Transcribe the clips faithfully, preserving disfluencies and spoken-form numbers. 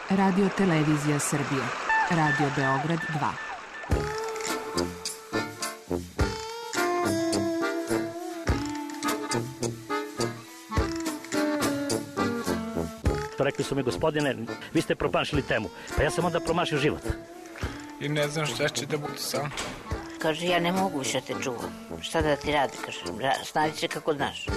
Radio Televizija Srbije. Radio Beograd dva. Rekli su mi, gospodine, vi ste promašili temu. Pa ja sam onda promašio život. I ne znam šta će da bude sam. Kaže, ja ne mogu više te čuvam. Šta da ti radi, kaže, snađi se kako znaš.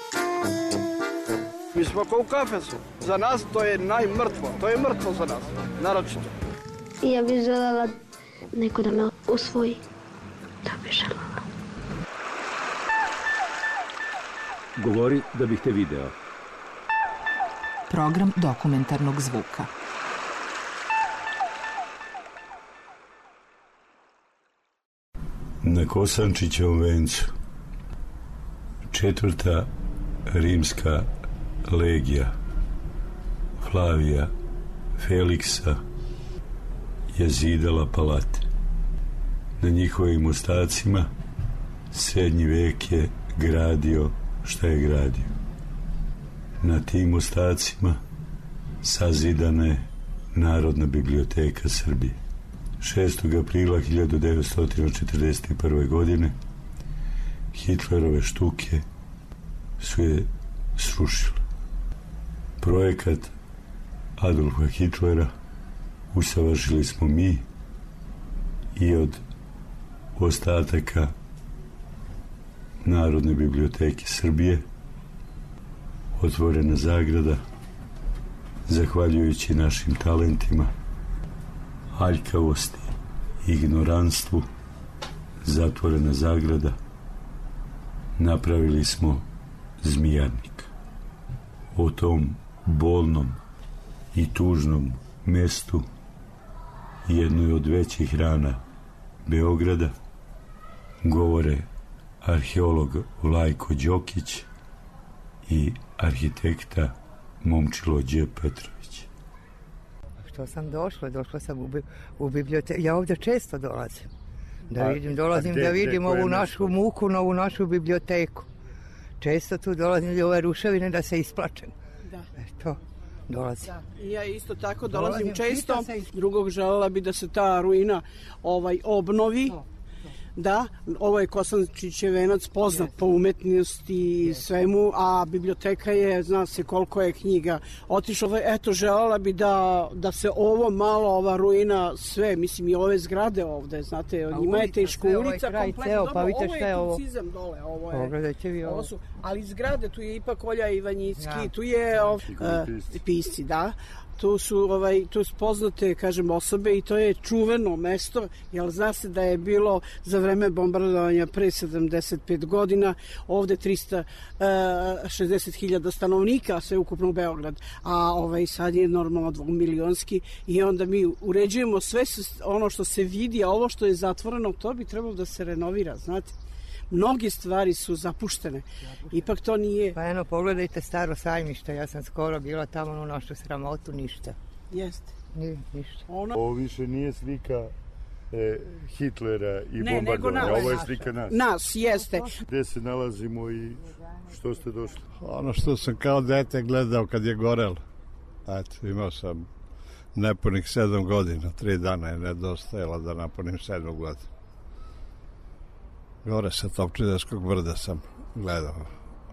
Mi smo kao u kafesu. Za nas to je najmrtvo. To je mrtvo za nas, naročito. Ja bih želela neko da me usvoji. Da bih želela. Govori da bih te video. Program dokumentarnog zvuka. Na Kosančićevom vencu četvrta rimska legija Flavija Feliksa je zidala palate. Na njihovim ostacima srednji vek je gradio šta je gradio. Na tim ostacima sazidana je Narodna biblioteka Srbije. šestog aprila hiljadu devetsto četrdeset prve. godine Hitlerove štuke su je srušile. Projekat Adolfa Hitlera usavršili smo mi i od ostataka Narodne biblioteke Srbije otvorena zagrada, zahvaljujući našim talentima, aljkavosti i ignoranstvu, zatvorena zagrada, napravili smo Zmijarnik. O tom bolnom i tužnom mestu, jednoj od većih rana Beograda, govore arheolog Vlajko Đokić i arhitekta Momčilo Đ. Petrović. Što sam došla? Došla sam u, u biblioteku. Ja ovdje često dolazim. Da a, vidim, dolazim de, da vidim de, ovu našu muku, na ovu našu biblioteku. Često tu dolazim do ove ruševine da se isplačem. Da. Eto, dolazim. Da. I ja isto tako dolazim, dolazim često. Drugog želela bi da se ta ruina ovaj, obnovi. To. Da, ovo je Kosančićev venac poznat po umetnosti i svemu, a biblioteka je, zna se koliko je knjiga otišlo. Eto, želela bi da, da se ovo malo, ova ruina, sve, mislim i ove zgrade ovde, znate, od njima je teško ulica, kompletno, pa vidite šta je ovo. Ovo je tucizam dole, ovo je, pogledajte vi ovo. ovo su, ali zgrade, tu je ipak Olja Ivanjicki, ja. Tu je ov, uh, pisci, da. Tu su, ovaj, tu su poznate, kažem, osobe i to je čuveno mesto, jer zna se da je bilo za vreme bombardovanja pre sedamdeset pet godina ovde trista šezdeset hiljada stanovnika, sve ukupno u Beograd, a ovaj, sad je normalno dvomilionski i onda mi uređujemo sve ono što se vidi, a ovo što je zatvoreno, to bi trebalo da se renovira, znate. Mnogi stvari su zapuštene. Ipak to nije... Pa eno, pogledajte staro sajmište. Ja sam skoro bila tamo na našu sramotu, ništa. Jeste. Ni, ništa. Ona... Ovo više nije slika e, Hitlera i ne, bombardovanja. Ovo je slika nas. Nas, jeste. Gde se nalazimo i što ste došli? Ono što sam kao dete gledao kad je gorelo. Eto, imao sam nepunih sedam godina. Tri dana je nedostajalo da napunim sedam godina. Gore sa Topčiderskog brda sam gledao.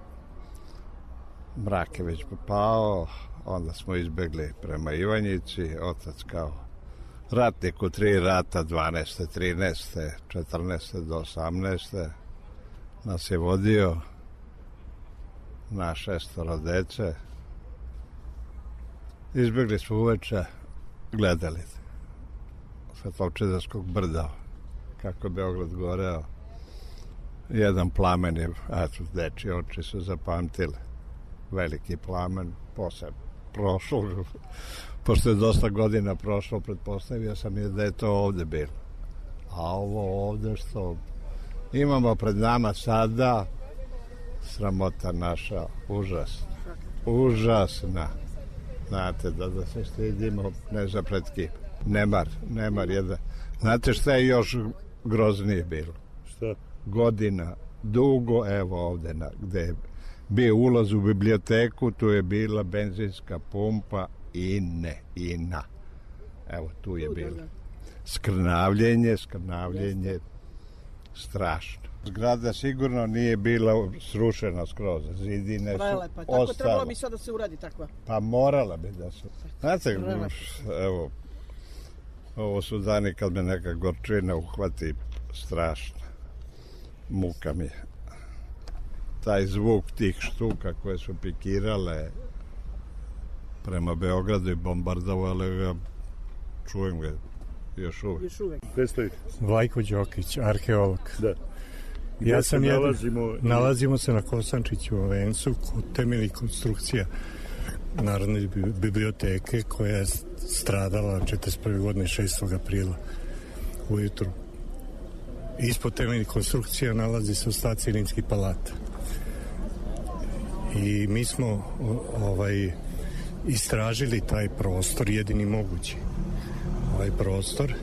Mrak je već pao, onda smo izbegli prema Ivanjici, otac kao ratnik u tri rata, dvanaeste, trinaeste, četrnaeste do osamnaeste nas je vodio na šestoro dece. Izbegli smo uveče, gledali sa Topčiderskog brda kako je Beograd goreo. Jedan plamen je, eto, dečji oči su zapamtile. Veliki plamen, posle prošlo, pošto je dosta godina prošlo, pretpostavio sam je da je to ovde bilo. A ovo ovde što imamo pred nama sada, sramota naša, užasna. Užasna. Znate, da, da se stidimo, ne za pred kim. Nemar, nemar jedan. Znate šta je još groznije bilo? Šta? Godina, dugo, evo ovde na, gde je bio ulaz u biblioteku, tu je bila benzinska pumpa Ine, Ina. Evo, tu je bilo. Skrnavljenje, skrnavljenje, strašno. Zgrada sigurno nije bila srušena skroz, zidine Prelepa. su Tako ostale. trebalo bi sad da se uradi takva. Pa morala bi da se... Znate, evo, ovo su dani kad me neka gorčina uhvati, strašno. Muka mi. Taj zvuk tih štuka koje su pikirale prema Beogradu i bombardovale ga, čujem ga još uvek. Još uvek. Predstavite. Vlajko Đokić, arheolog. Da. Ja sam jedan, nalazimo... nalazimo se na Kosančiću u vencu kod temeljnih konstrukcija Narodne biblioteke koja je stradala četrdeset prve godine šestog aprila ujutru. Ispod temeljnih konstrukcija nalazi se ostaci Rimskih palata. I mi smo ovaj, istražili taj prostor, jedini mogući ovaj prostor,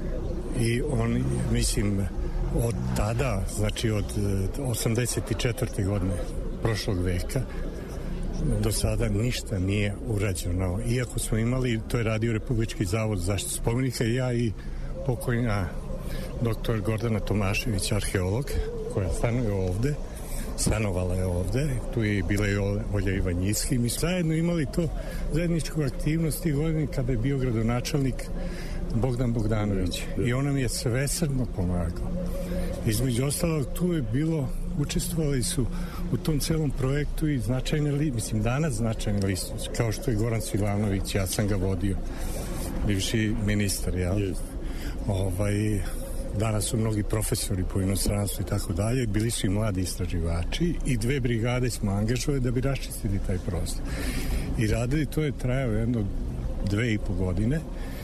i on, mislim, od tada, znači od osamdeset četvrte godine prošlog veka do sada ništa nije urađeno. Iako smo imali, to je radio Republički zavod za zaštitu spomenika, i ja i pokojna doktor Gordana Tomašević, arheolog, koja stanuje ovde, stanovala je ovde, tu je bila i Olja Ivanjicki. Mi smo zajedno imali to zajedničku aktivnost tih godina kada je bio gradonačelnik Bogdan Bogdanović. I on nam je svesrdno pomagao. Između ostalog, tu je bilo, učestvovali su u tom celom projektu i značajne li, mislim danas značajne listovi, kao što je Goran Svilanović, ja sam ga vodio, bivši ministar, jel? Yes. Ovaj, danas su mnogi profesori po inostranstvu i tako dalje, bili su i mladi istraživači i dve brigade smo angažovali da bi raščistili taj prostor. I radili, to je trajao jedno dve i po godine.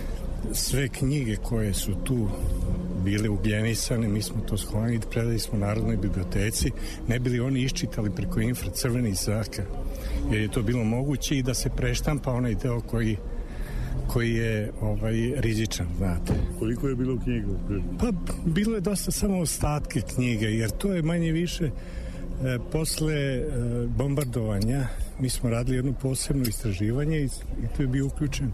Sve knjige koje su tu bile ugljenisane, mi smo to sklonili, predali smo Narodnoj biblioteci, ne bili oni iščitali preko infracrvenih zraka, jer je to bilo moguće, i da se preštampa onaj deo koji koji je ovaj, rizičan, znate. Koliko je bilo knjiga? Pa, bilo je dosta samo ostatke knjige, jer to je manje više e, posle e, bombardovanja mi smo radili jedno posebno istraživanje i, i tu je bio uključen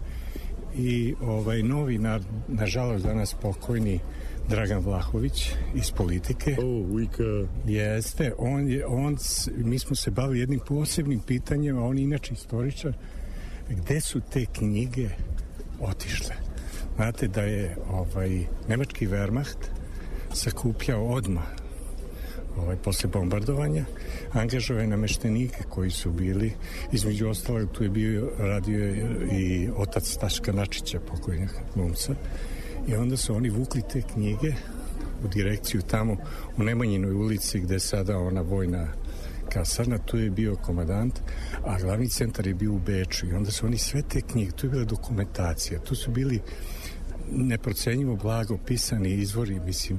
i ovaj novinar, nažalost danas pokojni Dragan Vlahović iz Politike. Oh, Vika. Jeste, on je, on, mi smo se bavili jednim posebnim pitanjem, a on je inače istoričar, gde su te knjige otišle. Znate da je ovaj nemački Wehrmacht sakupljao odmah ovaj, posle bombardovanja, angažovao nameštenike koji su bili, između ostalog tu je bio, radio i otac Taška Načića, pokojnog glumca, i onda su oni vukli te knjige u direkciju tamo u Nemanjinoj ulici gde je sada ona vojna kasarna, tu je bio komadant, a glavni centar je bio u Beču, i onda su oni sve te knjige, tu je bila dokumentacija, tu su bili neprocenjivo blago pisani izvori, mislim,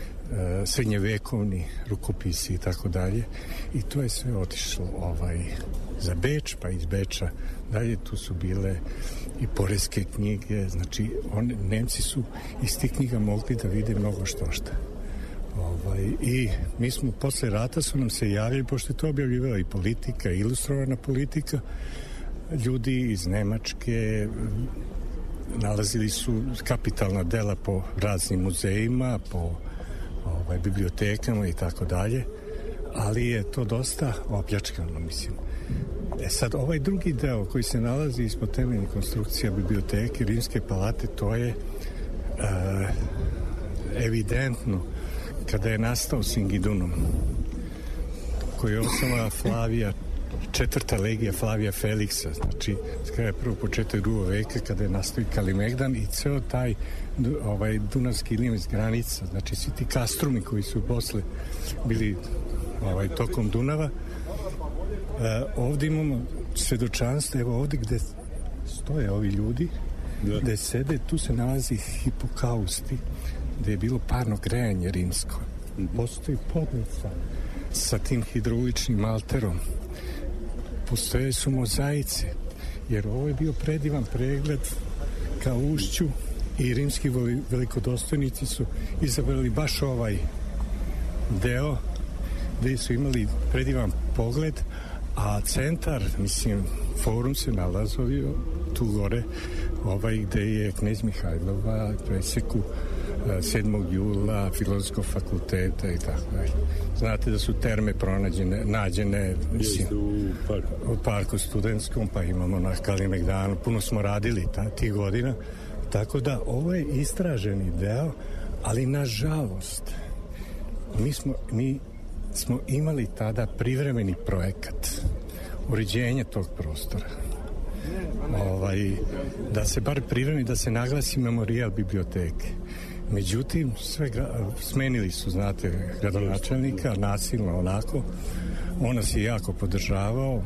srednjevekovni rukopisi i tako dalje, i to je sve otišlo ovaj, za Beč, pa iz Beča dalje tu su bile i poreske knjige, znači on, Nemci su iz tih knjiga mogli da vide mnogo što šta. Ovaj, i mi smo posle rata su nam se javili, pošto je to objavljivala i Politika, ilustrovana Politika, ljudi iz Nemačke nalazili su kapitalna dela po raznim muzejima, po ovaj, bibliotekama i tako dalje, ali je to dosta opljačkano, mislim. E sad, ovaj drugi deo koji se nalazi ispod temeljnih konstrukcija biblioteke Rimske palate, to je uh, evidentno kada je nastao Singidunum, koji je osnova Flavija, četvrta legija Flavija Feliksa, znači kada je prvo početak drugog veka, kada je nastao i Kalimegdan i ceo taj ovaj, Dunavski lim iz granica, znači svi ti kastrumi koji su posle bili ovaj, tokom Dunava. E, ovde imamo svedočanstvo, evo ovde gde stoje ovi ljudi, da. Gde sede, tu se nalazi Hipokausti, gde je bilo parno grejanje rimsko. Postoji podnica sa tim hidrauličnim alterom. Postoje su mozaice, jer ovo je bio predivan pregled ka ušću i rimski velikodostojnici su izabrali baš ovaj deo gde su imali predivan pogled, a centar, mislim, forum se nalazio tu gore, ovaj gde je knez Mihajlova preseku sedmog jula Filozofskog fakulteta i tako dalje. Znate da su terme pronađene, nađene mislim, u parku. u parku studentskom, pa imamo na Kalemegdanu, puno smo radili ta, tih godina, tako da ovo je istraženi deo, ali nažalost mi smo, mi smo imali tada privremeni projekat uređenja tog prostora. Ovaj, da se bar privremeni, da se naglasi memorijal biblioteke. Međutim, sve gra, smenili su, znate, gradonačelnika, nasilno onako. On nas je jako podržavao,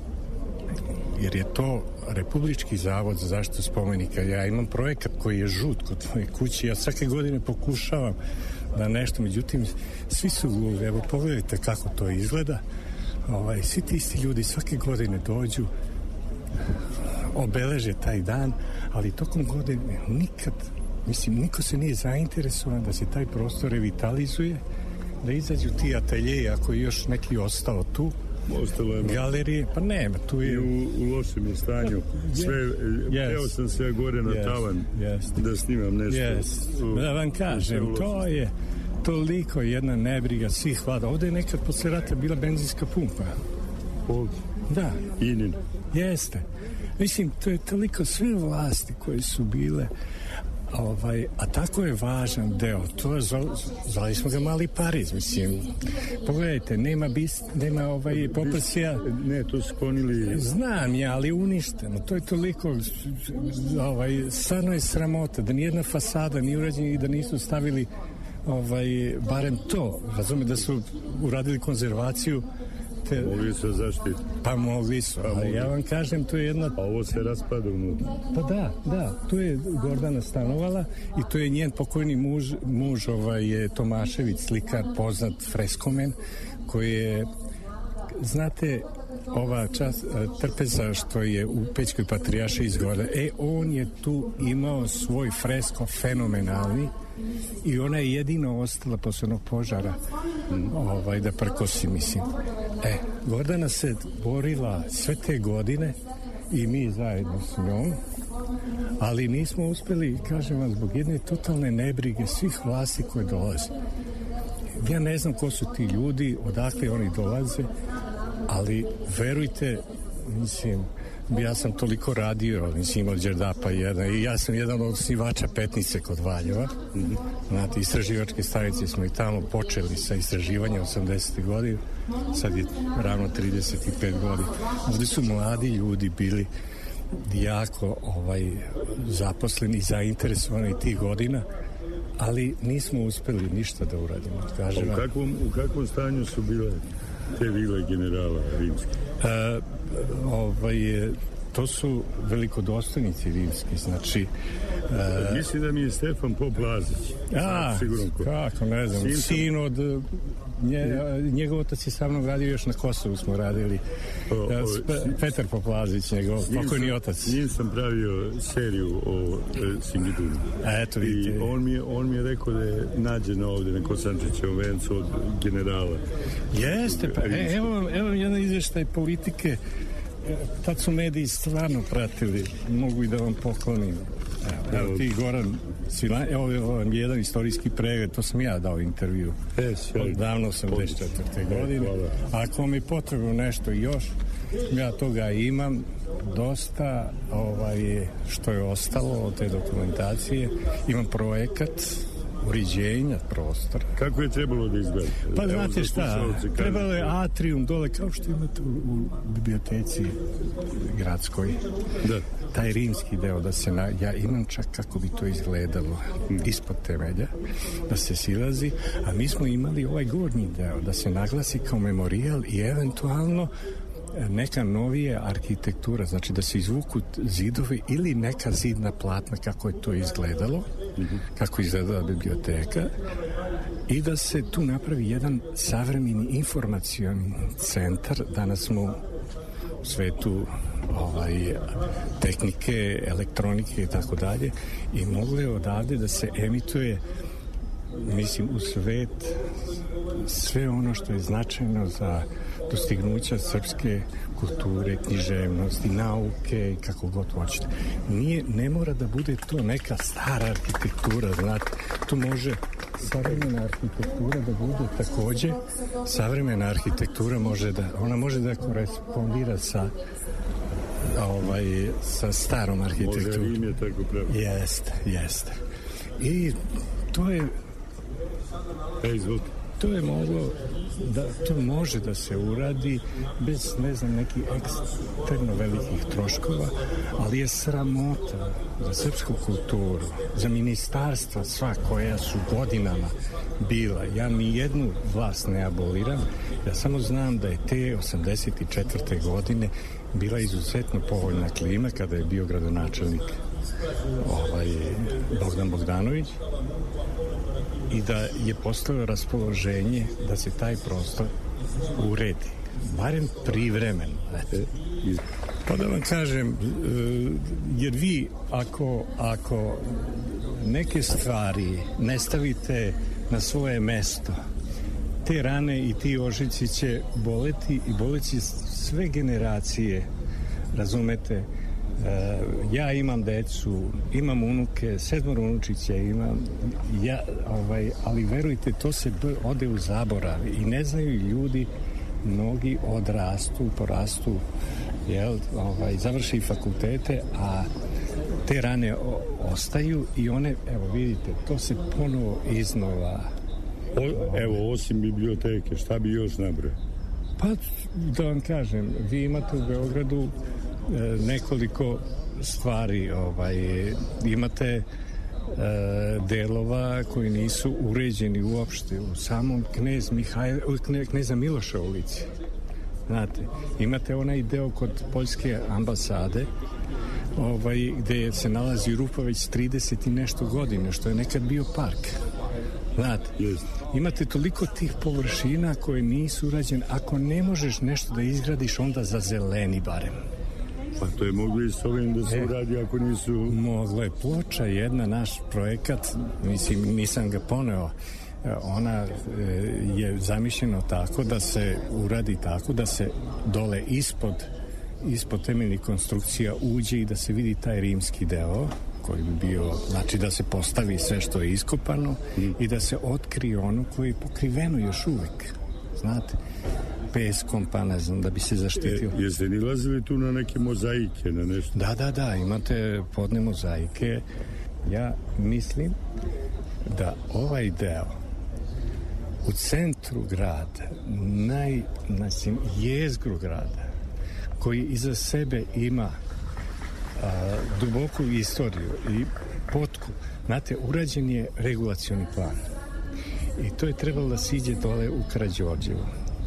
jer je to Republički zavod za zaštitu spomenika. Ja imam projekat koji je žut kod moje kuće. Ja svake godine pokušavam da nešto, međutim, svi su gluvi. Evo, pogledajte kako to izgleda. Ovaj, svi ti isti ljudi svake godine dođu, obeleže taj dan, ali tokom godine nikad, mislim, niko se nije zainteresovan da se taj prostor revitalizuje, da izađu ti ateljeji, ako je još neki ostao tu, ostalo je galerije, pa nema, tu je u, u lošem je stanju. Sve, yes. Teo sam sve gore na yes. tavan yes. da snimam nešto. Yes. U, da vam kažem, to je toliko jedna nebriga svih vlada. Ovde je nekad posle rata bila benzinska pumpa. Ovdje? Da. Inin? Jeste. Mislim, to je toliko sve vlasti koje su bile, ovaj, a tako je važan deo. To je, zvali smo ga Mali Pariz, mislim. Pogledajte, nema bis, nema ovaj poprsija. Ne, to su sklonili. Znam ja, ali uništeno. To je toliko, ovaj, stvarno je sramota da nijedna fasada nije urađena i da nisu stavili ovaj, barem to. Razume da su uradili konzervaciju. Te, mogli su zaštiti. Pa mogli su, ali mogli. Ja vam kažem, to je jedna... A ovo se raspada unutra. Pa da, da, tu je Gordana stanovala i to je njen pokojni muž, muž ovaj, je Tomašević, slikar, poznat freskomen, koji je, znate, ova čast, trpeza što je u Pećkoj patrijaršiji izgleda, e, on je tu imao svoj fresko fenomenalni i ona je jedino ostala posle onog požara ovaj, da prkosi, mislim. E, Gordana se borila sve te godine i mi zajedno s njom, ali nismo uspeli, kažem vam, zbog jedne totalne nebrige svih vlasti koje dolaze. Ja ne znam ko su ti ljudi, odakle oni dolaze, ali verujte, mislim, ja sam toliko radio, mislim, od Đerdapa jedan, i ja sam jedan od osnivača Petnice kod Valjeva. Mm-hmm. Znate, istraživačke stanice smo i tamo počeli sa istraživanjem osamdesetih godina, sad je ravno trideset pet godina. Ovdje su mladi ljudi bili jako ovaj, zaposleni i zainteresovani tih godina, ali nismo uspeli ništa da uradimo. Kažem, u, kakvom, u kakvom stanju su bile te vile generala rimske? E, ovaj, to su velikodostojnici rimski, znači... E, mislim da mi je Stefan Pop Lazić. A, ko. kako, ne znam, sin, sin od... Nje, njegov otac je sa mnom radio, još na Kosovu smo radili. O, o, Sp- Petar Poplazić, njegov pokojni otac. Njim sam pravio seriju o e, Singidunu. Eto, vidite. I on mi, je, on mi je rekao da je nađena ovdje na Kosančićevom vencu od generala. Jeste, pa e, evo, evo jedan izvještaj politike. Tad su mediji stvarno pratili. Mogu i da vam poklonim. Evo, evo ti Goran Svilan, evo vam jedan istorijski pregled, to sam ja dao intervju. E, davno osamdeset četvrte godine. Ako mi je potrebno nešto još, ja toga imam dosta, ovaj, što je ostalo od te dokumentacije. Imam projekat uređenja prostora. Kako je trebalo da izgleda? Pa znate šta, trebalo je atrium dole, kao što imate u, u biblioteci gradskoj. Da. Taj rimski deo, da se na, ja imam čak kako bi to izgledalo hmm. ispod temelja, da se silazi, a mi smo imali ovaj gornji deo, da se naglasi kao memorijal i eventualno neka novija arhitektura, znači da se izvuku zidovi ili neka zidna platna kako je to izgledalo, mm-hmm. kako izgledala biblioteka, i da se tu napravi jedan savremeni informacioni centar. Danas smo u svetu ovaj, tehnike, elektronike i tako dalje, i moglo je odavde da se emituje mislim, u svet sve ono što je značajno za dostignuća srpske kulture, književnosti, nauke i kako god hoćete. Nije, ne mora da bude to neka stara arhitektura, znate, to može savremena arhitektura da bude takođe, savremena arhitektura može da, ona može da korespondira sa ovaj, sa starom arhitekturom. Može Rim je tako pravo. Jeste, jeste. I to je e, izvolite. To je moglo da, to može da se uradi bez, ne znam, nekih eksterno velikih troškova, ali je sramota za srpsku kulturu, za ministarstva sva koja su godinama bila. Ja ni jednu vlast ne aboliram, ja samo znam da je te osamdeset četvrte godine bila izuzetno povoljna klima kada je bio gradonačelnik ovaj, Bogdan Bogdanović, i da je postalo raspoloženje da se taj prostor uredi, barem privremeno. Pa da vam kažem, jer vi ako, ako neke stvari ne stavite na svoje mesto, te rane i ti ožiljci će boleti i boleti sve generacije, razumete. Ja imam decu, imam unuke, sedmoro unučića imam, ja, ovaj, ali verujte, to se ode u zaborav i ne znaju ljudi, mnogi odrastu, porastu, jel, ovaj, završi fakultete, a te rane o, ostaju i one, evo vidite, to se ponovo iznova. O, evo, osim biblioteke, šta bi još nabrao? Pa, da vam kažem, vi imate u Beogradu nekoliko stvari, ovaj, imate e, delova koji nisu uređeni uopšte u samom knez Mihajl, kne, kneza Miloša ulici, znate, imate onaj deo kod poljske ambasade, ovaj, gde se nalazi rupa već trideset i nešto godine, što je nekad bio park, znate, imate toliko tih površina koje nisu urađene. Ako ne možeš nešto da izgradiš, onda za zeleni barem. Pa to je moglo i s ovim da se e, uradi ako nisu... Moglo je. Ploča jedna, naš projekat, mislim, nisam ga poneo, ona je zamišljena tako da se uradi tako da se dole ispod, ispod temeljnih konstrukcija uđe i da se vidi taj rimski deo, koji bi bio, znači da se postavi sve što je iskopano mm. i da se otkrije ono koje je pokriveno još uvek, znate, peskom, pa ne znam, da bi se zaštitio. E, jeste nilazili tu na neke mozaike, na nešto? Da, da, da, imate podne mozaike. Ja mislim da ovaj deo u centru grada, naj, znači, jezgru grada, koji iza sebe ima a, duboku istoriju i potku, znate, urađen je regulacioni plan. I to je trebalo da siđe dole u Karađorđevo.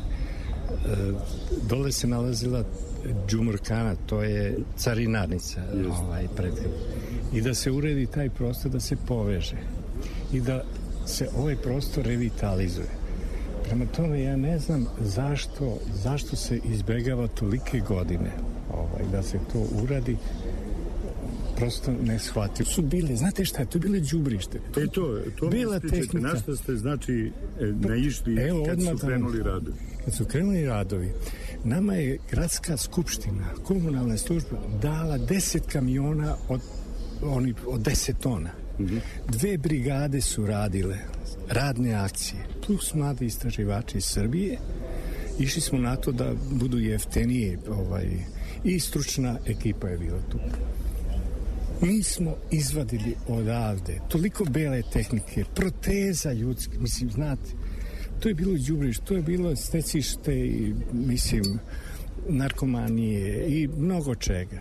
Dole se nalazila Džumurkana, to je carinarnica, ovaj, pred, i da se uredi taj prostor, da se poveže i da se ovaj prostor revitalizuje. Prema tome, ja ne znam zašto, zašto se izbegava tolike godine ovaj, da se to uradi, prosto ne shvatio. Su bile, znate šta je, to bile đubrište. To je to, to bila tehnika. Na što ste, znači, naišli kad su krenuli radovi? Kad su krenuli radovi, nama je gradska skupština, komunalna služba dala deset kamiona od, oni, od deset tona. Mm-hmm. Dve brigade su radile radne akcije, plus mladi istraživači iz Srbije. Išli smo na to da budu jeftenije, ovaj, i stručna ekipa je bila tu. Mi smo izvadili odavde toliko bele tehnike, proteza ljudske, mislim, znate, to je bilo đubrište, to je bilo stecište i, mislim, narkomanije i mnogo čega.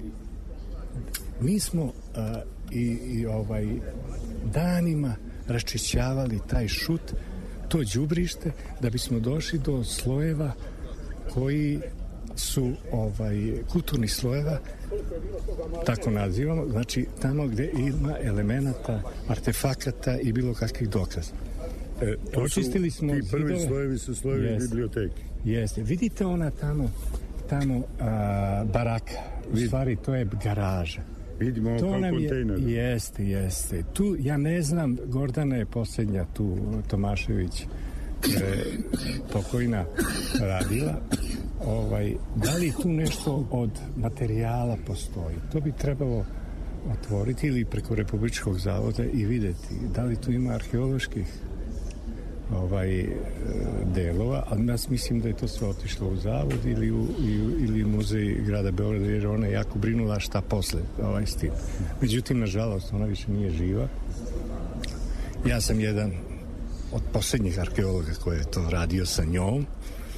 Mi smo a, i, i ovaj danima raščišćavali taj šut, to đubrište, da bismo došli do slojeva koji su ovaj kulturnih slojeva, tako nazivamo, znači tamo gde ima elemenata, artefakata i bilo kakvih dokaza. E, to Očistili smo ti prvi zidove. Slojevi su slojevi Jeste. Biblioteke. Jeste. Vidite ona tamo, tamo a, baraka, u stvari to je garaža. Vidimo to kao nam kontejner. Je, jeste, jeste. Tu, ja ne znam, Gordana je posljednja tu, Tomašević, je pokojna radila. Ovaj, da li tu nešto od materijala postoji? To bi trebalo otvoriti ili preko Republičkog zavoda i vidjeti da li tu ima arheoloških ovaj delova, a nas mislim da je to sve otišlo u zavod ili u, ili u muzej grada Beograda, jer ona je jako brinula šta posle ovaj, s tim. Međutim, nažalost, ona više nije živa. Ja sam jedan od posljednjih arheologa koji je to radio sa njom,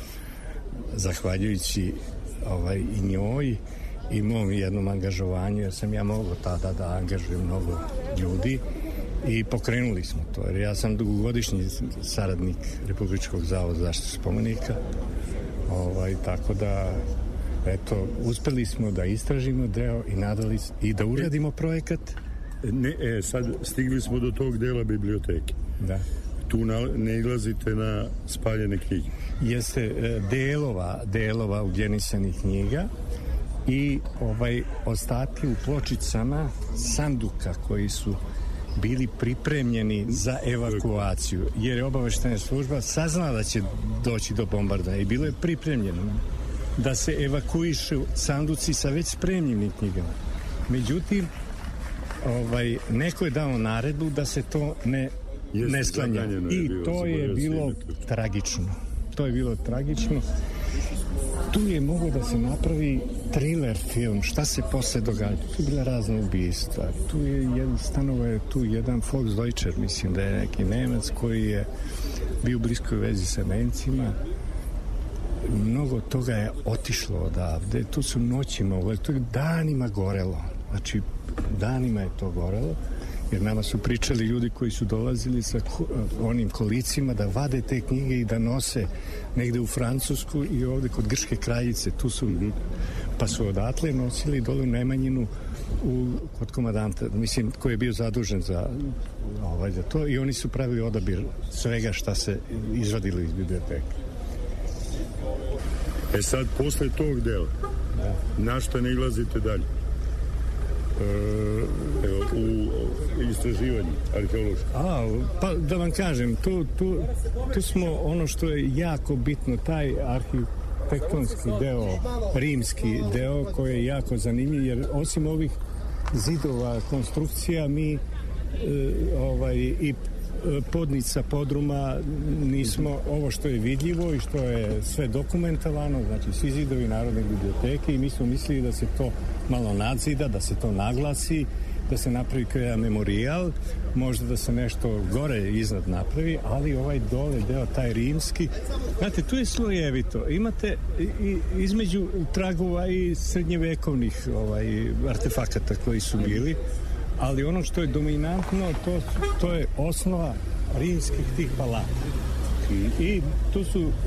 zahvaljujući ovaj, i njoj i mom jednom angažovanju, jer sam ja mogao tada da angažujem mnogo ljudi i pokrenuli smo to, jer ja sam dugogodišnji saradnik Republičkog zavoda zaštite spomenika, ovaj, tako da eto, uspeli smo da istražimo deo i nadali i da uradimo projekat. Ne, e, sad stigli smo do tog dela biblioteke. Da. Tu na, ne ilazite na spaljene knjige. Jeste delova, delova ugljenisanih knjiga i ovaj ostatke u pločicama sanduka koji su bili pripremljeni za evakuaciju, jer je obaveštena služba saznala da će doći do bombardovanja i bilo je pripremljeno da se evakuišu sanduci sa već spremljenim knjigama. Međutim, ovaj, neko je dao naredbu da se to ne, ne sklanja. I to je bilo tragično. To je bilo tragično. Tu je moglo da se napravi thriller film, šta se posle događa. Tu je bila razna ubistva. Tu je jedan stanovo je tu jedan Volksdeutscher, mislim da je neki Nemac koji je bio u bliskoj vezi sa Nemcima. Mnogo toga je otišlo odavde. Tu su noćima, tu je danima gorelo. Znači, danima je to gorelo. Jer nama su pričali ljudi koji su dolazili sa onim kolicima da vade te knjige i da nose negde u Francusku i ovde kod Grčke kraljice. Tu su, pa su odatle nosili dole u Nemanjinu u, kod komadanta, mislim, koji je bio zadužen za, ovaj, za to i oni su pravili odabir svega šta se izvadilo iz biblioteke. E sad, posle tog dela, da. Na što ne ilazite dalje? Evo, u istraživanju arheološko. A, pa da vam kažem, tu, tu, tu smo ono što je jako bitno, taj arhitektonski deo, rimski deo koji je jako zanimljiv, jer osim ovih zidova, konstrukcija, mi e, ovaj, i podnica, podruma, nismo ovo što je vidljivo i što je sve dokumentovano, znači svi zidovi Narodne biblioteke, i mi smo mislili da se to malo nadzida, da se to naglasi, da se napravi kao jedan memorijal, možda da se nešto gore iznad napravi, ali ovaj dole deo, taj rimski, znate, tu je slojevito, imate i, između tragova i srednjevekovnih ovaj, artefakata koji su bili, ali ono što je dominantno, to, to je osnova rimskih tih palata. I, i tu su uh,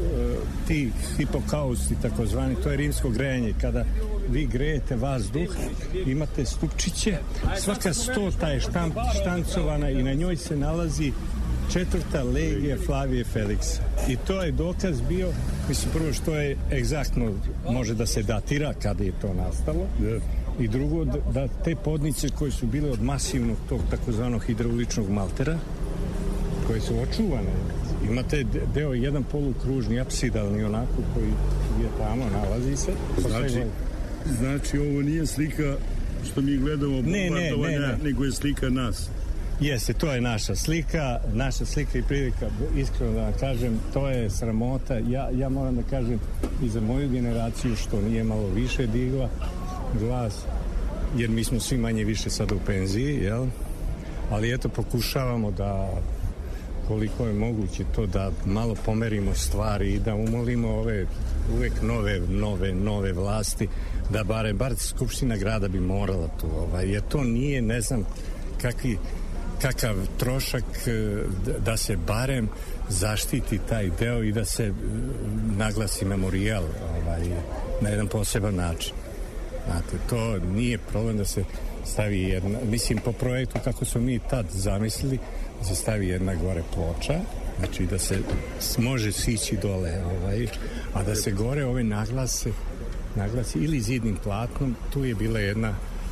ti hipokausti takozvani, to je rimsko grejanje. Kada vi grejete vazduh, imate stupčiće, svaka stota je štamp, štancovana i na njoj se nalazi četvrta legija Flavije Feliksa. I to je dokaz bio, mislim, prvo što je egzaktno, može da se datira kada je to nastalo, i drugo, da te podnice koje su bile od masivnog tog takozvanog hidrauličnog maltera, koje su očuvane, imate deo jedan polukružni, apsidalni onako koji je tamo, nalazi se. Znači, znači ovo nije slika što mi gledamo bombardovanja, ne, ne, ne, ne. nego je slika nas. Jeste, to je naša slika, naša slika i prilika, iskreno da vam kažem, to je sramota. Ja, ja moram da kažem i za moju generaciju, što nije malo više digla glas, jer mi smo svi manje više sada u penziji, jel? Ali eto, pokušavamo da, koliko je moguće to, da malo pomerimo stvari i da umolimo ove uvek nove, nove, nove vlasti, da bare, bar Skupština grada bi morala tu, ovaj, jer to nije, ne znam, kakvi, kakav trošak da se barem zaštiti taj deo i da se naglasi memorijal, ovaj, na jedan poseban način. Znate, to nije problem da se stavi jedna, mislim, po projektu kako smo mi tad zamislili, da se stavi jedna gore ploča, znači da se može sići dole, ovaj, a da se gore ove naglase, naglasi ili zidnim platnom. Tu je bila jedna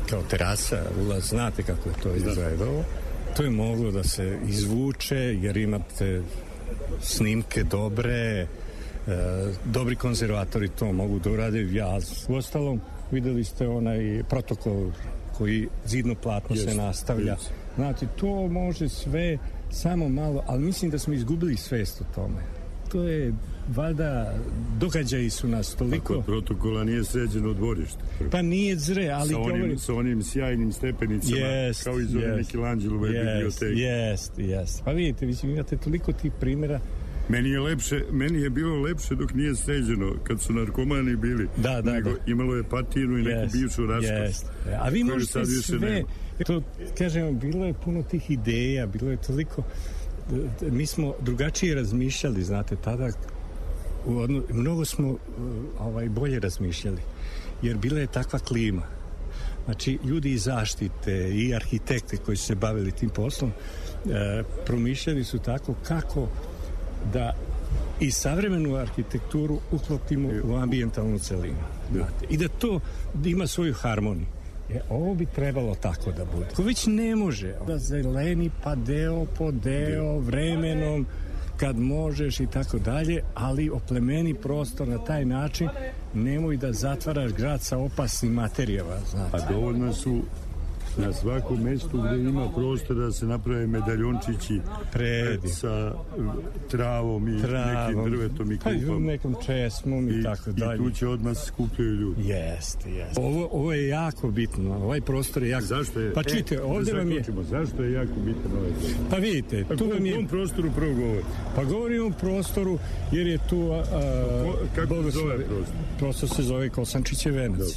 kao terasa, ulaz, znate kako je to izgledalo. To je moglo da se izvuče jer imate snimke dobre, e, dobri konzervatori to mogu da urade. Ja, u ostalom, videli ste onaj protokol koji zidno platno yes, se nastavlja. Yes. Znate, to može sve samo malo, ali mislim da smo izgubili svest o tome. To je, valjda, događaji su nas toliko... Ako protokola nije sređeno dvorište. Pa nije zre, ali... Sa onim, govori... sa onim sjajnim stepenicama, yes, kao iz one yes, Michelangelo yes, biblioteke. Jeste, jeste. Pa vidite, mislim, imate toliko tih primjera. Meni je lepše, meni je bilo lepše dok nije sređeno, kad su narkomani bili. Da, da, nego, da. Imalo je patinu i yes, neku bivšu raskoš. Yes. A vi možete sve... To, kažemo, bilo je puno tih ideja, bilo je toliko... Mi smo drugačije razmišljali, znate, tada u odno, mnogo smo ovaj, bolje razmišljali, jer bila je takva klima. Znači, ljudi iz zaštite i arhitekte koji su se bavili tim poslom e, promišljali su tako kako da i savremenu arhitekturu uklopimo u ambijentalnu celinu. Znate, i da to ima svoju harmoniju. E, ovo bi trebalo tako da bude. Ko već ne može da zeleni pa deo po deo vremenom kad možeš i tako dalje, ali oplemeni prostor na taj način, nemoj da zatvaraš grad sa opasnim materijama. Znate. A dovoljno su na svakom mjestu gdje ima prostor da se naprave medaljončići Predi. sa travom i travom. Nekim drvetom i klupom. Pa nekom česmom i, i tako dalje. I tu će odmah se skupljaju ljudi. Jeste, jeste. Ovo, ovo je jako bitno. Ovaj prostor je jako... Zašto je? Pa čujte, ovdje vam je... Zašto je jako bitan ovaj prostor? Pa vidite, pa tu vam je... O tom prostoru prvo govori. Pa govorim o prostoru jer je tu... A, Ko, kako se zove prostor? Prostor se zove Kosančićev venac.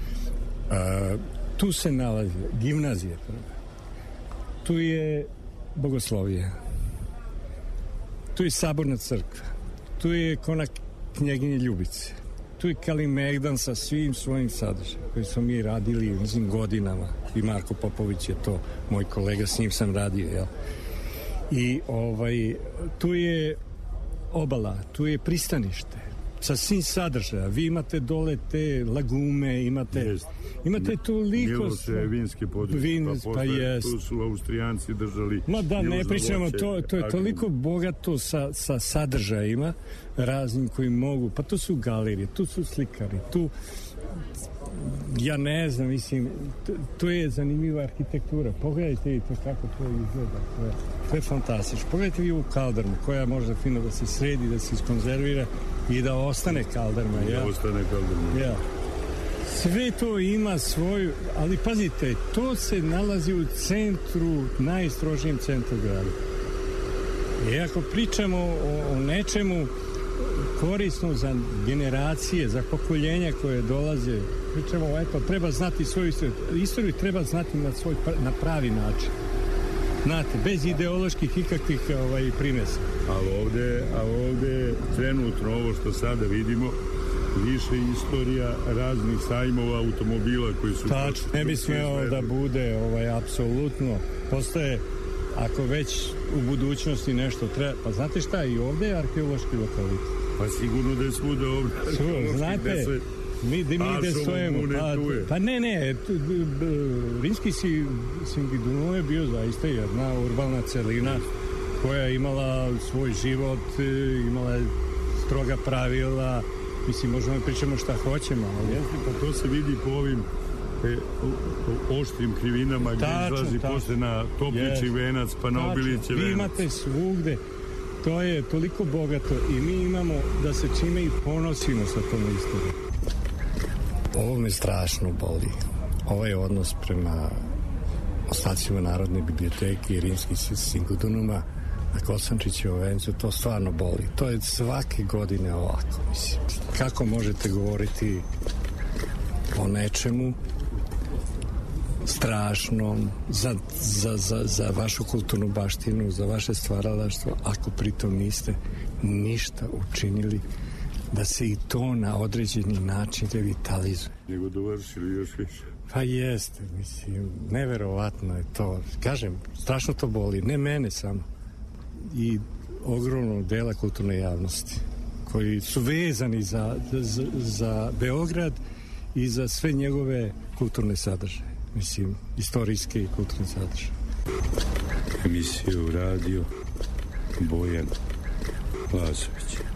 A, tu se nalazi gimnazija, tu je bogoslovija, tu je saborna crkva, tu je konak knjeginje Ljubice, tu je Kalimegdan sa svim svojim sadržajem koji smo mi radili mislim, godinama i Marko Popović je to, moj kolega, s njim sam radio, jel? I ovaj, tu je obala, tu je pristanište sa svim sadržaja. Vi imate dole te lagume, imate Jest. imate toliko... Miloše, vinske područje, Vin, pa, pa posle, jest. tu su Austrijanci držali... Ma da, ne pričamo, voće, to, to je tako. toliko bogato sa, sa sadržajima raznim koji mogu, pa tu su galerije, tu su slikari, tu ja ne znam, mislim, to, to je zanimljiva arhitektura. Pogledajte i to kako to izgleda. To je, to je fantastično. Pogledajte vi u kaldermu, koja može fino da se sredi, da se iskonzervira i da ostane kalderma. Da ja. ostane kalderma. Ja. Sve to ima svoju, ali pazite, to se nalazi u centru, najstrožijem centru grada. I ako pričamo o, o nečemu korisno za generacije, za pokoljenja koje dolaze, pričamo, eto, treba znati svoju istoriju. Istoriju treba znati na, svoj, na pravi način. Znate, bez ideoloških ikakvih ovaj, primesa. Ali ovde, a ovde trenutno ovo što sada vidimo, više istorija raznih sajmova automobila koji su... Tačno, ne bi smeo da bude ovaj, apsolutno. Postoje, ako već u budućnosti nešto treba... Pa znate šta, i ovde je arheološki lokalitet. Pa sigurno da je svuda ovdje. Znate, mi gde mi gde stojemo, pa, pa ne, ne, Rimski Singidunum je bio zaista jedna urbana celina koja je imala svoj život, imala je stroga pravila, mislim, možemo da pričamo šta hoćemo, ali... Jeste, pa to se vidi po ovim e, o, oštrim krivinama gdje tačno, izlazi tačno. Posle na Toplići yes. venac, pa na Obiliće venac. Vi imate svugde, to je toliko bogato i mi imamo da se čime i ponosimo sa tom istorijom. Ovo me strašno boli. Ovaj odnos prema ostacima Narodne biblioteke i Rimskih Singidunuma na Kosančićevom vencu, to stvarno boli. To je svake godine ovako, mislim. Kako možete govoriti o nečemu strašnom za, za, za, za vašu kulturnu baštinu, za vaše stvaralaštvo, ako pritom niste ništa učinili da se i to na određeni način revitalizuje. Nego dovršili još više. Pa jeste, mislim, neverovatno je to. Kažem, strašno to boli, ne mene samo. I ogromnog dela kulturne javnosti koji su vezani za, za, za Beograd i za sve njegove kulturne sadržaje. mislim, istorijske i kulturne sadržaje. Emisiju radio Bojan Lazović.